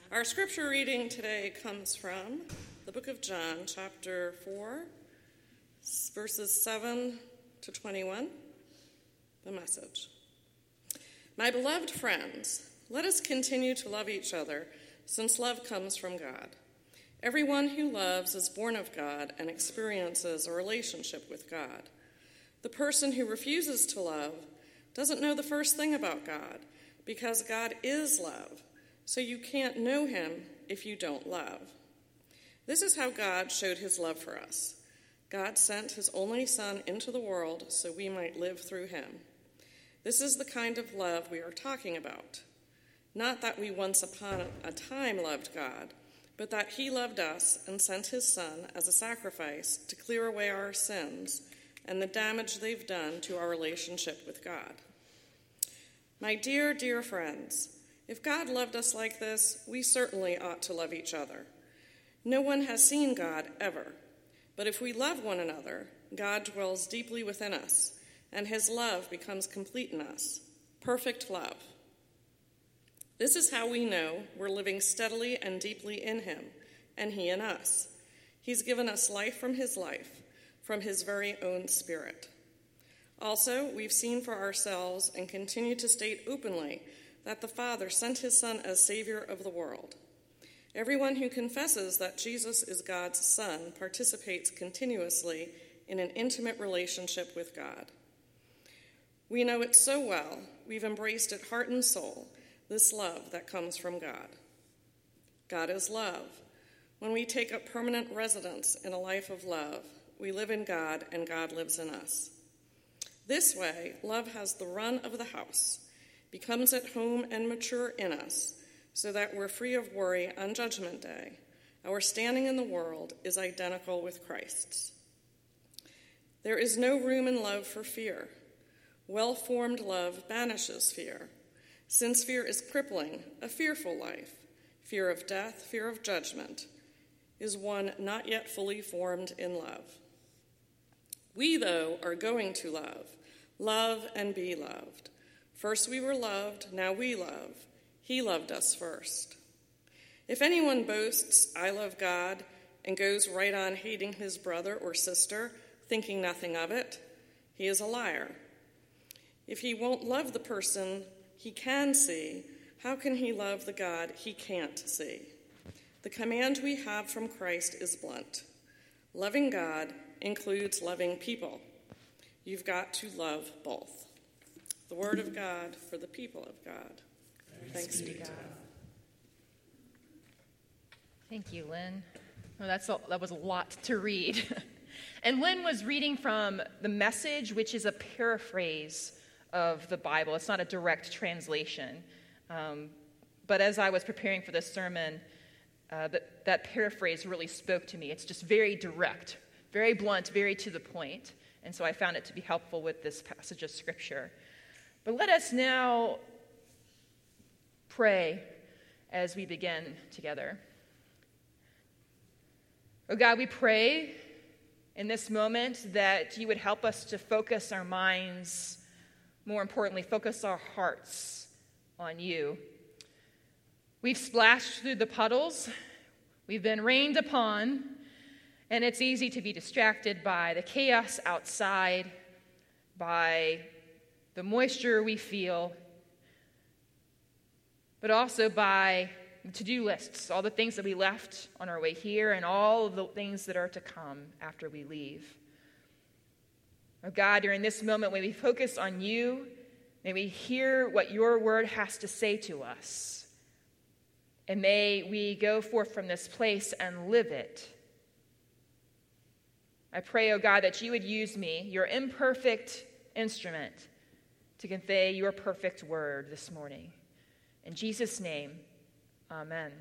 Our scripture reading today comes from the book of John, chapter 4, verses 7 to 21, the Message. My beloved friends, let us continue to love each other, since love comes from God. Everyone who loves is born of God and experiences a relationship with God. The person who refuses to love doesn't know the first thing about God, because God is love, so you can't know him if you don't love. This is how God showed his love for us. God sent his only Son into the world so we might live through him. This is the kind of love we are talking about. Not that we once upon a time loved God, but that he loved us and sent his Son as a sacrifice to clear away our sins and the damage they've done to our relationship with God. My dear, dear friends, if God loved us like this, we certainly ought to love each other. No one has seen God ever, but if we love one another, God dwells deeply within us, and his love becomes complete in us, perfect love. This is how we know we're living steadily and deeply in him, and he in us. He's given us life, from his very own Spirit. Also, we've seen for ourselves and continue to state openly that the Father sent his Son as Savior of the world. Everyone who confesses that Jesus is God's Son participates continuously in an intimate relationship with God. We know it so well, we've embraced it heart and soul, this love that comes from God. God is love. When we take up permanent residence in a life of love, we live in God and God lives in us. This way, love has the run of the house, becomes at home and mature in us, so that we're free of worry on Judgment Day. Our standing in the world is identical with Christ's. There is no room in love for fear. Well-formed love banishes fear. Since fear is crippling, a fearful life, fear of death, fear of judgment, is one not yet fully formed in love. We, though, are going to love and be loved. First we were loved, now we love. He loved us first. If anyone boasts, I love God, and goes right on hating his brother or sister, thinking nothing of it, he is a liar. If he won't love the person he can see, how can he love the God he can't see? The command we have from Christ is blunt. Loving God includes loving people. You've got to love both. The word of God for the people of God. Thanks be to God. Thank you, Lynn. Oh, that was a lot to read. And Lynn was reading from the Message, which is a paraphrase of the Bible. It's not a direct translation. But as I was preparing for this sermon, that paraphrase really spoke to me. It's just very direct, very blunt, very to the point. And so I found it to be helpful with this passage of Scripture. But let us now pray as we begin together. Oh God, we pray in this moment that you would help us to focus our minds, more importantly, focus our hearts on you. We've splashed through the puddles, we've been rained upon, and it's easy to be distracted by the chaos outside, by the moisture we feel, but also by the to-do lists, all the things that we left on our way here and all of the things that are to come after we leave. Oh God, during this moment, when we focus on you, may we hear what your word has to say to us. And may we go forth from this place and live it. I pray, oh God, that you would use me, your imperfect instrument, to convey your perfect word this morning. In Jesus' name, amen.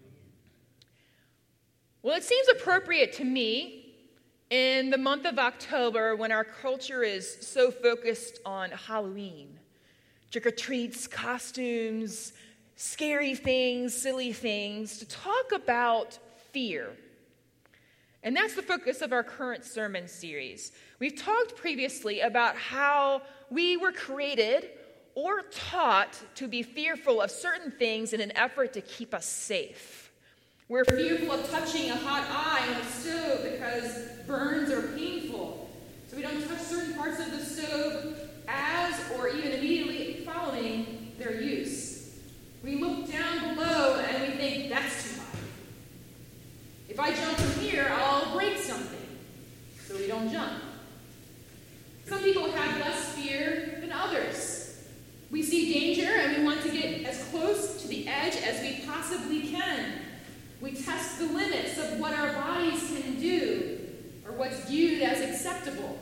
Well, it seems appropriate to me in the month of October, when our culture is so focused on Halloween, trick-or-treats, costumes, scary things, silly things, to talk about fear. And that's the focus of our current sermon series. We've talked previously about how we were created or taught to be fearful of certain things in an effort to keep us safe. We're fearful of touching a hot eye on a stove because burns are painful. So we don't touch certain parts of the stove as or even immediately following their use. We look down below and we think, that's too high. If I jump from here, I'll break something. So we don't jump. Some people have less fear than others. We see danger and we want to get as close to the edge as we possibly can. We test the limits of what our bodies can do or what's viewed as acceptable.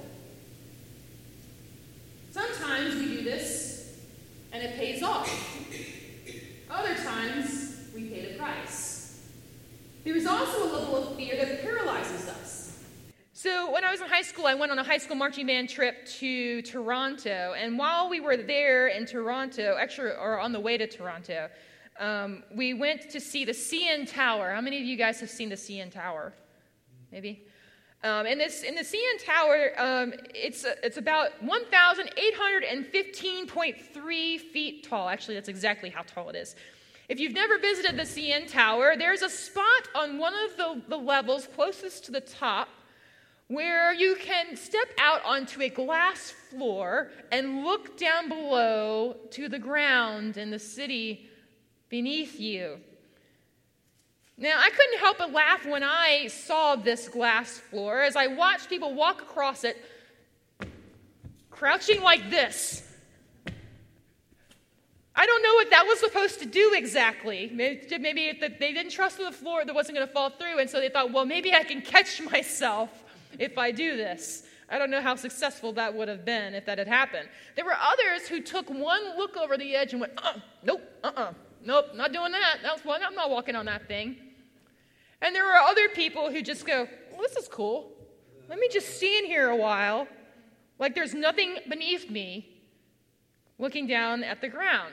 Sometimes we do this and it pays off. Other times we pay the price. There is also a level of fear that paralyzes us. So when I was in high school, I went on a high school marching band trip to Toronto. And while we were there in Toronto, actually, or on the way to Toronto, we went to see the CN Tower. How many of you guys have seen the CN Tower? Maybe? In the CN Tower, it's about 1,815.3 feet tall. Actually, that's exactly how tall it is. If you've never visited the CN Tower, there's a spot on one of the levels closest to the top where you can step out onto a glass floor and look down below to the ground and the city beneath you. Now, I couldn't help but laugh when I saw this glass floor as I watched people walk across it, crouching like this. I don't know what that was supposed to do exactly. Maybe if they didn't trust the floor that wasn't going to fall through, and so they thought, well, maybe I can catch myself if I do this. I don't know how successful that would have been if that had happened. There were others who took one look over the edge and went, nope, not doing that. I'm not walking on that thing. And there were other people who just go, well, this is cool. Let me just stand here a while, like there's nothing beneath me, looking down at the ground.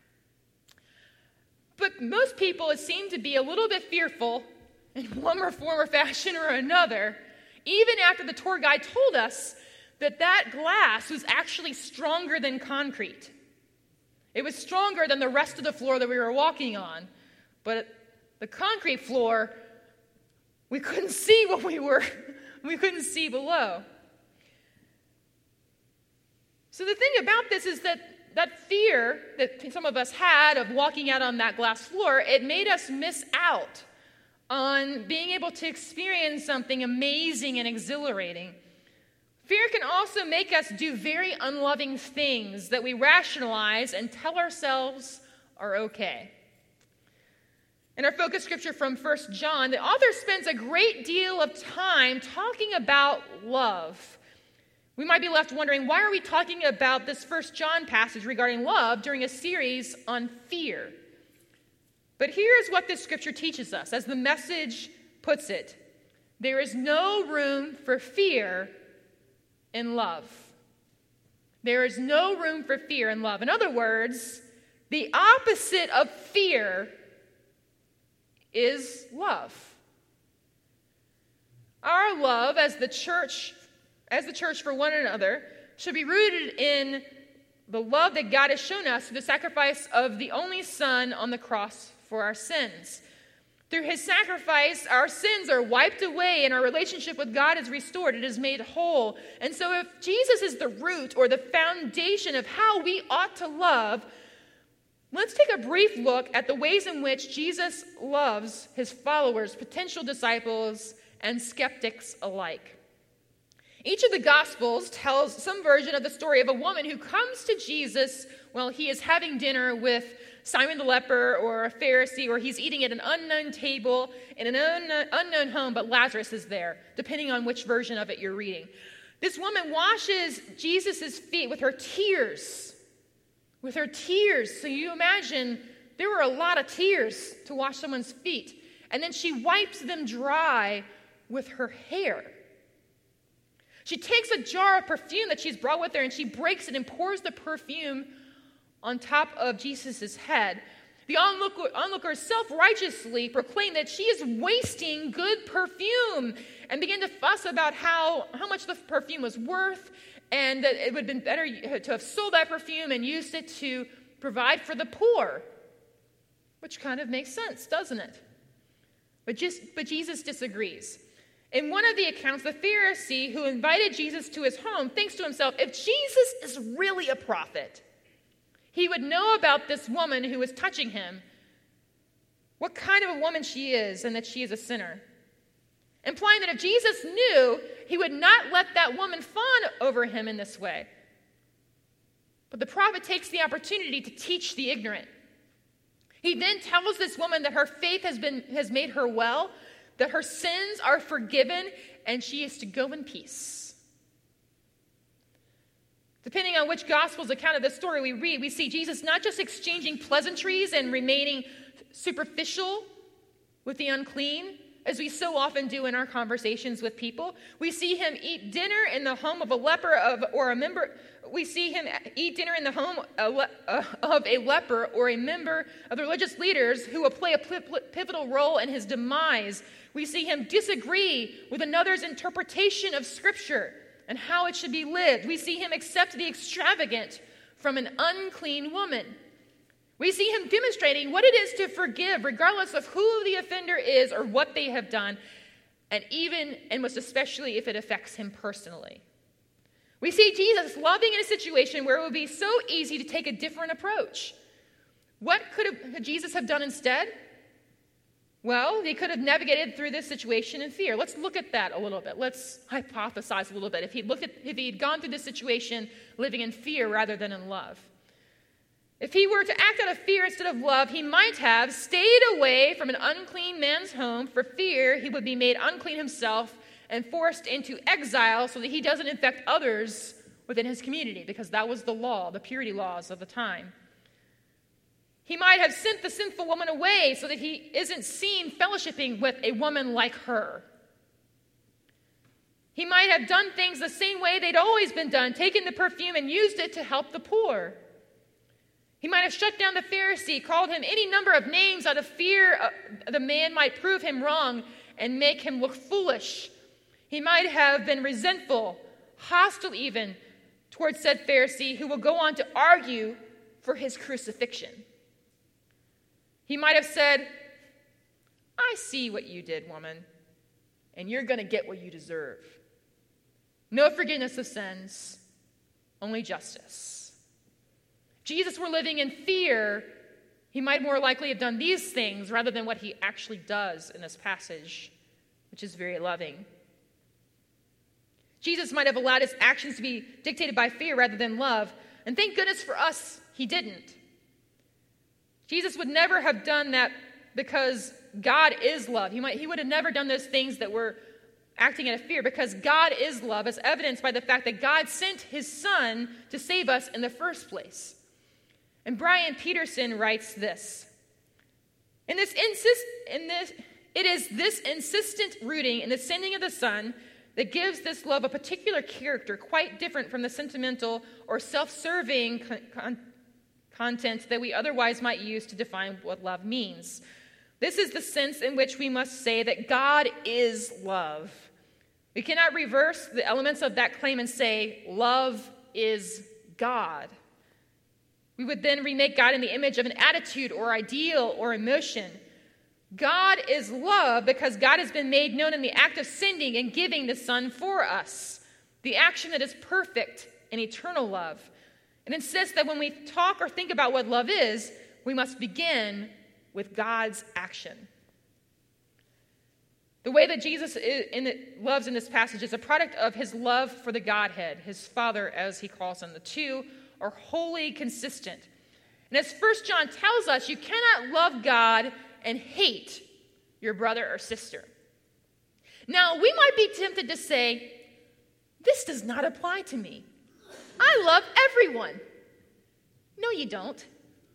But most people seem to be a little bit fearful in one form or fashion or another, even after the tour guide told us that glass was actually stronger than concrete. It was stronger than the rest of the floor that we were walking on. But the concrete floor, we couldn't see we couldn't see below. So the thing about this is that fear that some of us had of walking out on that glass floor, it made us miss out on being able to experience something amazing and exhilarating. Fear can also make us do very unloving things that we rationalize and tell ourselves are okay. In our focus scripture from 1 John, the author spends a great deal of time talking about love. We might be left wondering, why are we talking about this 1 John passage regarding love during a series on fear? But here's what this scripture teaches us. As the Message puts it, there is no room for fear in love. There is no room for fear in love. In other words, the opposite of fear is love. Our love as the church for one another should be rooted in the love that God has shown us through the sacrifice of the only Son on the cross for our sins. Through his sacrifice, our sins are wiped away and our relationship with God is restored. It is made whole. And so if Jesus is the root or the foundation of how we ought to love, let's take a brief look at the ways in which Jesus loves his followers, potential disciples, and skeptics alike. Each of the Gospels tells some version of the story of a woman who comes to Jesus while he is having dinner with Simon the leper or a Pharisee, or he's eating at an unknown table in an unknown home, but Lazarus is there, depending on which version of it you're reading. This woman washes Jesus' feet with her tears. With her tears. So you imagine there were a lot of tears to wash someone's feet. And then she wipes them dry with her hair. She takes a jar of perfume that she's brought with her and she breaks it and pours the perfume on top of Jesus' head. The onlookers self-righteously proclaim that she is wasting good perfume and begin to fuss about how much the perfume was worth and that it would have been better to have sold that perfume and used it to provide for the poor, which kind of makes sense, doesn't it? But Jesus disagrees. In one of the accounts, the Pharisee who invited Jesus to his home thinks to himself, if Jesus is really a prophet, he would know about this woman who is touching him, what kind of a woman she is, and that she is a sinner. Implying that if Jesus knew, he would not let that woman fawn over him in this way. But the prophet takes the opportunity to teach the ignorant. He then tells this woman that her faith has made her well, that her sins are forgiven, and she is to go in peace. Depending on which gospel's account of this story we read, we see Jesus not just exchanging pleasantries and remaining superficial with the unclean, as we so often do in our conversations with people. We see him eat dinner in the home of a leper or a member. We see him eat dinner in the home of a leper or a member of the religious leaders who will play a pivotal role in his demise. We see him disagree with another's interpretation of Scripture and how it should be lived. We see him accept the extravagant from an unclean woman. We see him demonstrating what it is to forgive, regardless of who the offender is or what they have done, and most especially if it affects him personally. We see Jesus loving in a situation where it would be so easy to take a different approach. What could Jesus have done instead? Well, he could have navigated through this situation in fear. Let's look at that a little bit. Let's hypothesize a little bit. If he'd gone through this situation living in fear rather than in love. If he were to act out of fear instead of love, he might have stayed away from an unclean man's home for fear he would be made unclean himself and forced into exile so that he doesn't infect others within his community, because that was the law, the purity laws of the time. He might have sent the sinful woman away so that he isn't seen fellowshipping with a woman like her. He might have done things the same way they'd always been done, taken the perfume and used it to help the poor. He might have shut down the Pharisee, called him any number of names out of fear the man might prove him wrong and make him look foolish. He might have been resentful, hostile even, towards said Pharisee, who will go on to argue for his crucifixion. He might have said, I see what you did, woman, and you're going to get what you deserve. No forgiveness of sins, only justice. Jesus were living in fear, he might more likely have done these things rather than what he actually does in this passage, which is very loving. Jesus might have allowed his actions to be dictated by fear rather than love, and thank goodness for us, he didn't. Jesus would never have done that because God is love. He would have never done those things that were acting out of fear, because God is love, as evidenced by the fact that God sent his Son to save us in the first place. And Brian Peterson writes this: it is this insistent rooting in the sending of the Son that gives this love a particular character quite different from the sentimental or self-serving content that we otherwise might use to define what love means. This is the sense in which we must say that God is love. We cannot reverse the elements of that claim and say, love is God. We would then remake God in the image of an attitude or ideal or emotion. God is love because God has been made known in the act of sending and giving the Son for us, the action that is perfect and eternal love. It insists that when we talk or think about what love is, we must begin with God's action. The way that Jesus loves in this passage is a product of his love for the Godhead, his Father, as he calls him. The two are wholly consistent. And as 1 John tells us, you cannot love God and hate your brother or sister. Now, we might be tempted to say, this does not apply to me. I love everyone. No, you don't.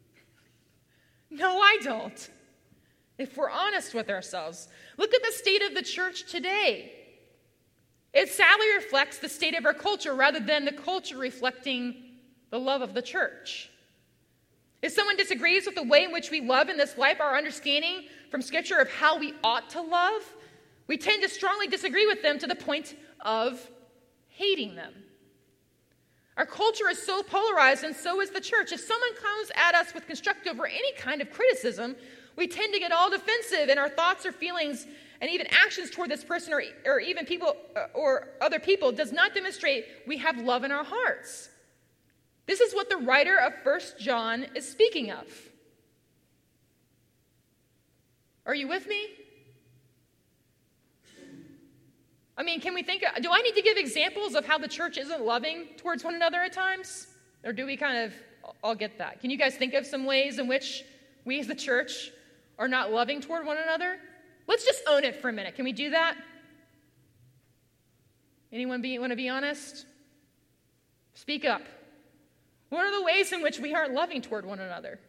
No, I don't. If we're honest with ourselves, look at the state of the church today. It sadly reflects the state of our culture rather than the culture reflecting the love of the church. If someone disagrees with the way in which we love in this life, our understanding from Scripture of how we ought to love, we tend to strongly disagree with them to the point of hating them. Our culture is so polarized, and so is the church. If someone comes at us with constructive or any kind of criticism, we tend to get all defensive, and our thoughts or feelings and even actions toward this person or even people or other people does not demonstrate we have love in our hearts. This is what the writer of 1 John is speaking of. Are you with me? I mean, can we think, do I need to give examples of how the church isn't loving towards one another at times? Or do we kind of all get that? Can you guys think of some ways in which we as the church are not loving toward one another? Let's just own it for a minute. Can we do that? Anyone want to be honest? Speak up. What are the ways in which we aren't loving toward one another?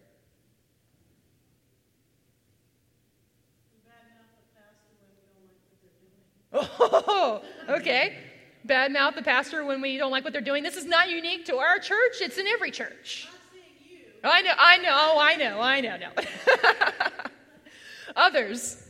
Oh, okay. Badmouth the pastor when we don't like what they're doing. This is not unique to our church. It's in every church. I know. No. Others.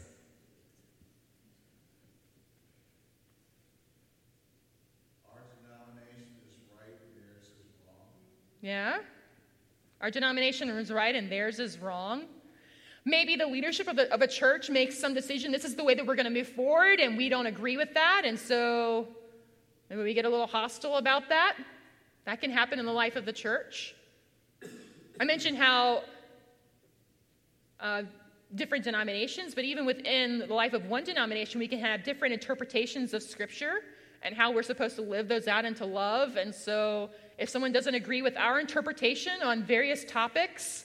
Our denomination is right and theirs is wrong. Yeah. Our denomination is right and theirs is wrong. Maybe the leadership of a church makes some decision, this is the way that we're going to move forward, and we don't agree with that, and so maybe we get a little hostile about that. That can happen in the life of the church. I mentioned how different denominations, but even within the life of one denomination, we can have different interpretations of Scripture and how we're supposed to live those out into love. And so if someone doesn't agree with our interpretation on various topics,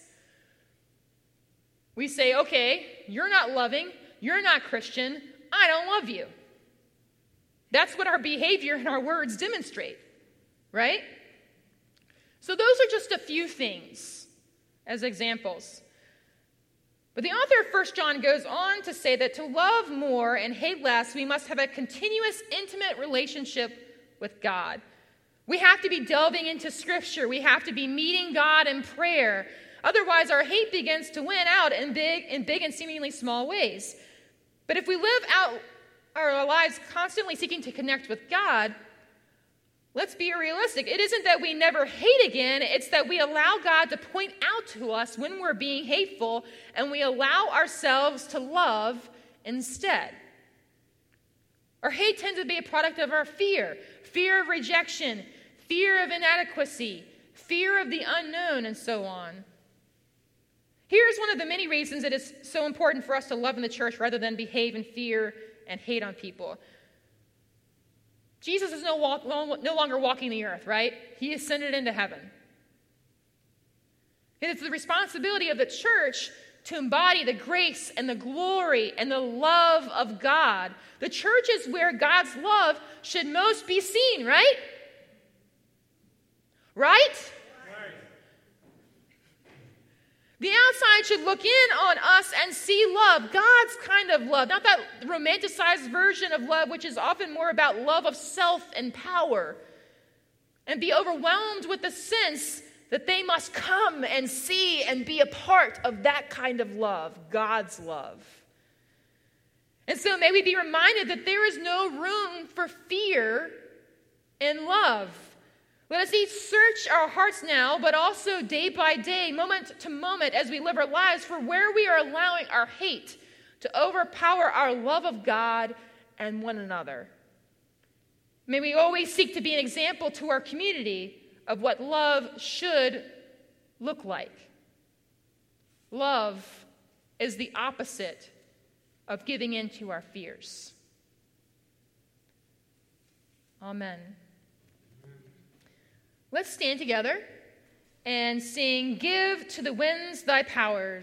we say, okay, you're not loving, you're not Christian, I don't love you. That's what our behavior and our words demonstrate, right? So those are just a few things as examples. But the author of 1 John goes on to say that to love more and hate less, we must have a continuous, intimate relationship with God. We have to be delving into Scripture. We have to be meeting God in prayer. Otherwise, our hate begins to win out in big and seemingly small ways. But if we live out our lives constantly seeking to connect with God, let's be realistic. It isn't that we never hate again. It's that we allow God to point out to us when we're being hateful, and we allow ourselves to love instead. Our hate tends to be a product of our fear of rejection, fear of inadequacy, fear of the unknown, and so on. Here's one of the many reasons it is so important for us to love in the church rather than behave in fear and hate on people. Jesus is no longer walking the earth, right? He ascended into heaven. And it's the responsibility of the church to embody the grace and the glory and the love of God. The church is where God's love should most be seen, right? Right? The outside should look in on us and see love, God's kind of love, not that romanticized version of love, which is often more about love of self and power, and be overwhelmed with the sense that they must come and see and be a part of that kind of love, God's love. And so may we be reminded that there is no room for fear in love. Let us each search our hearts now, but also day by day, moment to moment, as we live our lives, for where we are allowing our hate to overpower our love of God and one another. May we always seek to be an example to our community of what love should look like. Love is the opposite of giving in to our fears. Amen. Let's stand together and sing, "Give to the winds thy powers."